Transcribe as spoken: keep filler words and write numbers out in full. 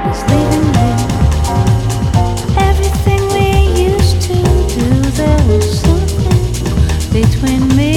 is leaving me. Everything we used to do, there was something between me